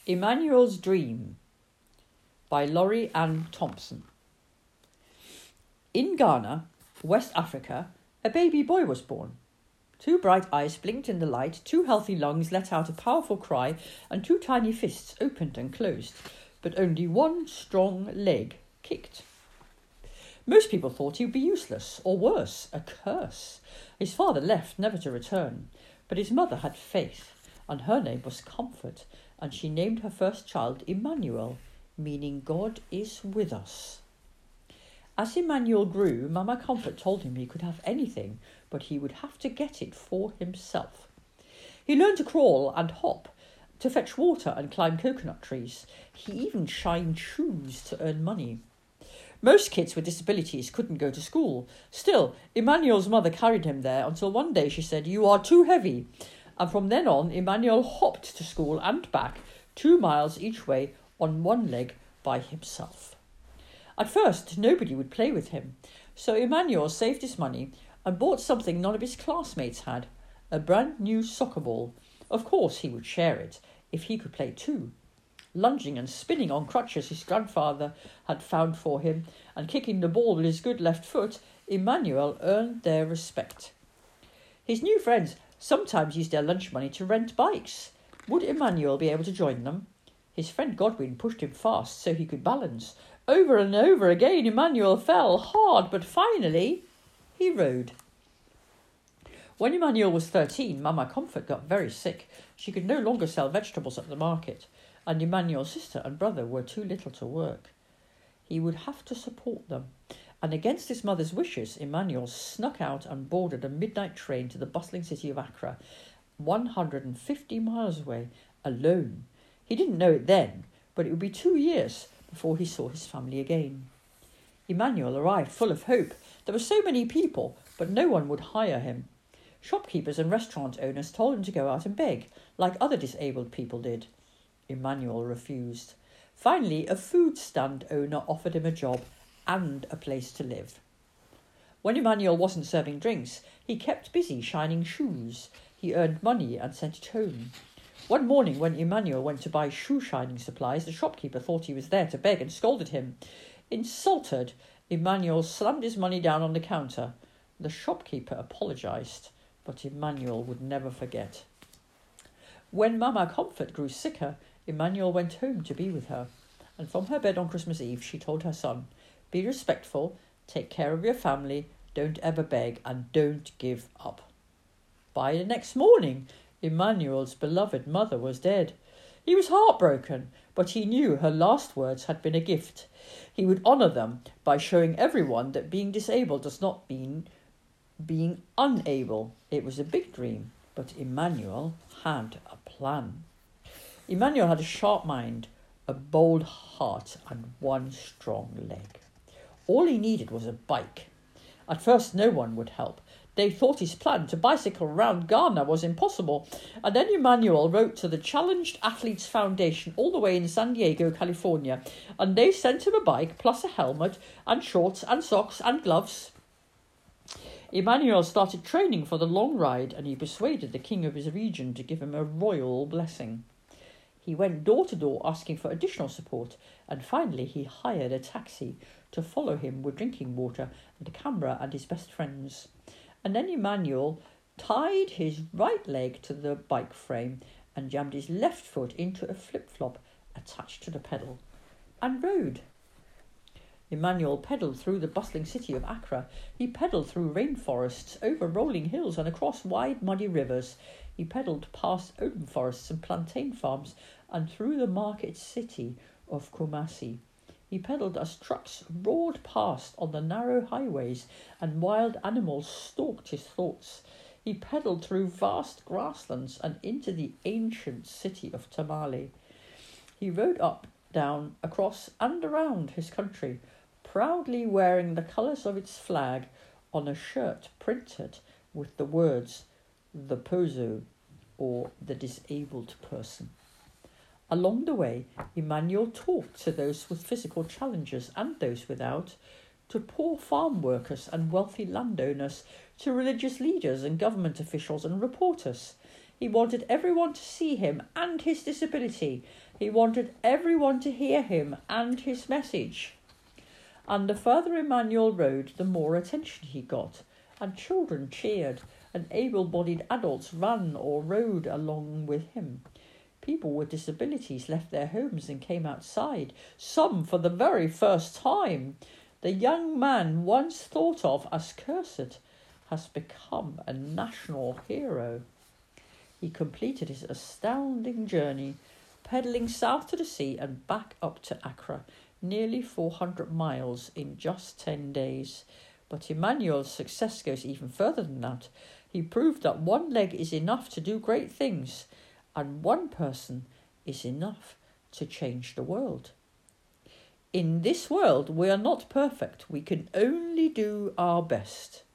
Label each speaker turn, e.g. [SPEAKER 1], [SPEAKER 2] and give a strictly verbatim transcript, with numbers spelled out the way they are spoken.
[SPEAKER 1] Emmanuel's Dream by Laurie Ann Thompson. In Ghana, West Africa, a baby boy was born. Two bright eyes blinked in the light, two healthy lungs let out a powerful cry, and two tiny fists opened and closed, but only one strong leg kicked. Most people thought he would be useless, or worse, a curse. His father left, never to return, but his mother had faith, and her name was Comfort, and she named her first child Emmanuel, meaning God is with us. As Emmanuel grew, Mama Comfort told him he could have anything, but he would have to get it for himself. He learned to crawl and hop, to fetch water and climb coconut trees. He even shined shoes to earn money. Most kids with disabilities couldn't go to school. Still, Emmanuel's mother carried him there until one day she said, "You are too heavy." And from then on, Emmanuel hopped to school and back, two miles each way, on one leg by himself. At first, nobody would play with him, so Emmanuel saved his money and bought something none of his classmates had, a brand new soccer ball. Of course, he would share it, if he could play too. Lunging and spinning on crutches his grandfather had found for him, and kicking the ball with his good left foot, Emmanuel earned their respect. His new friends sometimes used their lunch money to rent bikes. Would Emmanuel be able to join them? His friend Godwin pushed him fast so he could balance. Over and over again Emmanuel fell hard, but finally he rode. When Emmanuel was thirteen, Mama Comfort got very sick. She could no longer sell vegetables at the market, and Emmanuel's sister and brother were too little to work. He would have to support them, and against his mother's wishes, Emmanuel snuck out and boarded a midnight train to the bustling city of Accra, one hundred fifty miles away, alone. He didn't know it then, but it would be two years before he saw his family again. Emmanuel arrived full of hope. There were so many people, but no one would hire him. Shopkeepers and restaurant owners told him to go out and beg, like other disabled people did. Emmanuel refused. Finally, a food stand owner offered him a job and a place to live. When Emmanuel wasn't serving drinks, he kept busy shining shoes. He earned money and sent it home. One morning when Emmanuel went to buy shoe-shining supplies, the shopkeeper thought he was there to beg and scolded him. Insulted, Emmanuel slammed his money down on the counter. The shopkeeper apologised, but Emmanuel would never forget. When Mama Comfort grew sicker, Emmanuel went home to be with her, and from her bed on Christmas Eve she told her son, "Be respectful, take care of your family, don't ever beg, and don't give up." By the next morning, Emmanuel's beloved mother was dead. He was heartbroken, but he knew her last words had been a gift. He would honour them by showing everyone that being disabled does not mean being unable. It was a big dream, but Emmanuel had a plan. Emmanuel had a sharp mind, a bold heart, and one strong leg. All he needed was a bike. At first, no one would help. They thought his plan to bicycle around Ghana was impossible, and then Emmanuel wrote to the Challenged Athletes Foundation all the way in San Diego, California, and they sent him a bike plus a helmet and shorts and socks and gloves. Emmanuel started training for the long ride, and he persuaded the king of his region to give him a royal blessing. He went door to door asking for additional support, and finally he hired a taxi to follow him with drinking water and a camera and his best friends. And then Emmanuel tied his right leg to the bike frame and jammed his left foot into a flip-flop attached to the pedal, and rode. Emmanuel pedalled through the bustling city of Accra. He pedalled through rainforests, over rolling hills and across wide muddy rivers. He pedalled past open forests and plantain farms and through the market city of Kumasi. He pedalled as trucks roared past on the narrow highways and wild animals stalked his thoughts. He pedalled through vast grasslands and into the ancient city of Tamale. He rode up, down, across and around his country, proudly wearing the colours of its flag on a shirt printed with the words, "The Pozo," or "The Disabled Person." Along the way, Emmanuel talked to those with physical challenges and those without, to poor farm workers and wealthy landowners, to religious leaders and government officials and reporters. He wanted everyone to see him and his disability. He wanted everyone to hear him and his message. And the further Emmanuel rode, the more attention he got, and children cheered, and able-bodied adults ran or rode along with him. People with disabilities left their homes and came outside, some for the very first time. The young man once thought of as cursed has become a national hero. He completed his astounding journey, pedalling south to the sea and back up to Accra, nearly four hundred miles in just ten days. But Emmanuel's success goes even further than that. He proved that one leg is enough to do great things, and one person is enough to change the world. In this world, we are not perfect. We can only do our best.